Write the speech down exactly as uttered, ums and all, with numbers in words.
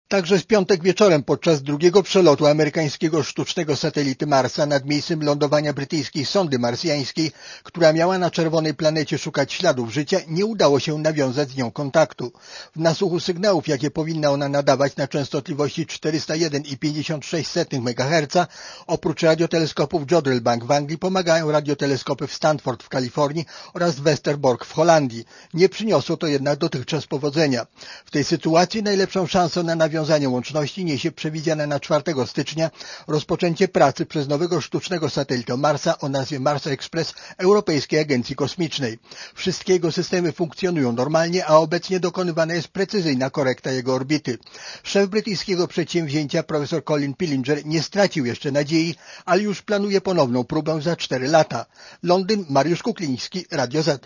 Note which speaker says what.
Speaker 1: Także w piątek wieczorem podczas drugiego przelotu amerykańskiego sztucznego satelity Marsa nad miejscem lądowania brytyjskiej sondy marsjańskiej, która miała na czerwonej planecie szukać śladów życia, nie udało się nawiązać z nią kontaktu. W nasłuchu sygnałów, jakie powinna ona nadawać na częstotliwości czterysta jeden i pięćdziesiąt sześć setnych megaherca, oprócz radioteleskopów Jodrell Bank w Anglii pomagają radioteleskopy w Stanford w Kalifornii oraz Westerbork w Holandii. Nie przyniosło to jednak dotychczas powodzenia. W tej sytuacji najlepszą szansą na nawiązanie łączności niesie przewidziane na czwartego stycznia rozpoczęcie pracy przez nowego sztucznego satelitę Marsa o nazwie Mars Express Europejskiej Agencji Kosmicznej. Wszystkie jego systemy funkcjonują normalnie, a obecnie dokonywana jest precyzyjna korekta jego orbity. Szef brytyjskiego przedsięwzięcia profesor Colin Pillinger nie stracił jeszcze nadziei, ale już planuje ponowną próbę za cztery lata. Londyn, Mariusz Kukliński, Radio Z.